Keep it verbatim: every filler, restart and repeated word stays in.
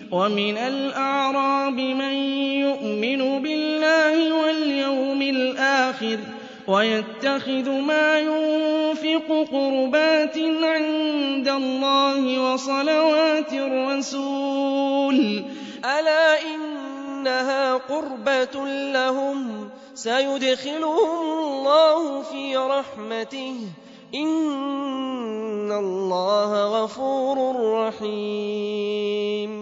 وَمِنَ الْأَعْرَابِ مَن يُؤْمِنُ بِاللَّهِ وَالْيَوْمِ الْآخِرِ وَيَتَّخِذُ مَا يُنفِقُ قُرُبَاتٍ عِندَ اللَّهِ وَصَلَوَاتِ الرَّسُولِ ۚ أَلَا إِنَّهَا قُرْبَةٌ لَّهُمْ سَيُدْخِلُهُمُ اللَّهُ فِي رَحْمَتِهِ ۗ إِنَّ اللَّهَ غَفُورٌ رَّحِيمٌ